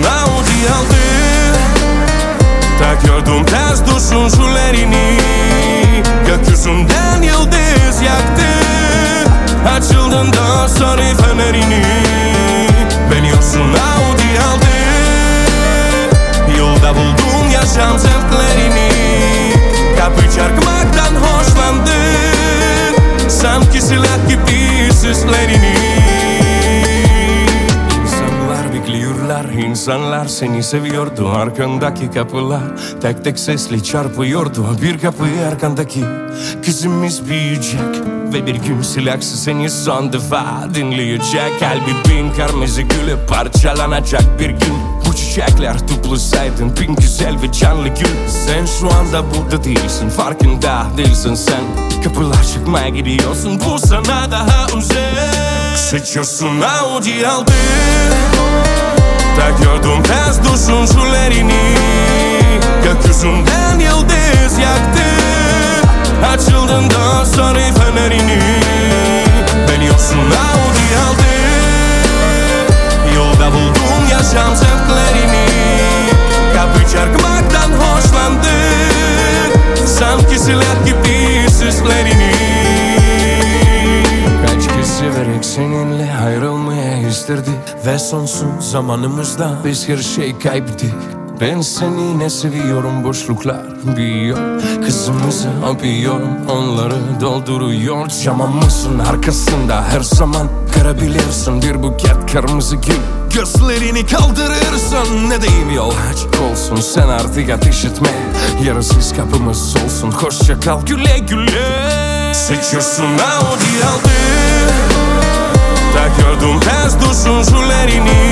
Audi aldı. Ta gördüm ters düşüncelerini. Gökyüzünden yıldız yaktı. Açıldın da sarı fenerini. Beniyorsun Audi aldı. Yolda buldum yaşam zevklerini. Kapı çarpmaktan hoşlandın. Sanki silah gibi seslerini. İnsanlar bekliyorlar, insanlar seni seviyordu. Arkandaki kapılar tek tek sesli çarpıyordu. Bir kapı arkandaki kızımız büyüyecek. Ve bir gün silahsız seni son defa dinleyecek. Kalbi bin kırmızı gülü parçalanacak bir gün. Bu çiçekler toplasaydın bin güzel ve canlı gül. Sen şu anda burada değilsin, farkında değilsin sen. Kapılar çıkmaya gidiyorsun, bu sana daha özel. Seçiyorsun Audi aldı. Ta gördüm ters düşüncelerini. Gökyüzünden yıldız yaktı. Açıldın da sarı fenerini. Beniyorsun Audi aldı. Yolda buldum yaşam zevklerini. Kapı çarpmaktan hoşlandın. Sanki silah gibi seslerini. Kaç kez severek seninle ayrılmaya isterdik. Ve sonsuz zamanımızda biz her şey kaybettik. Ben seni ne seviyorum, boşluklar büyüyor. Kızımızı öpüyorum, onları dolduruyor. Camımızın arkasında her zaman görebilirsin bir buket kırmızı gül. Gözlerini kaldırırsan ne diyeyim, yol açık olsun. Sen artık ateş etme, yarısız kapımız olsun. Hoşça kal, güle güle. Seçiyorsun Audi aldı. Ta gördüm ters düşüncelerini.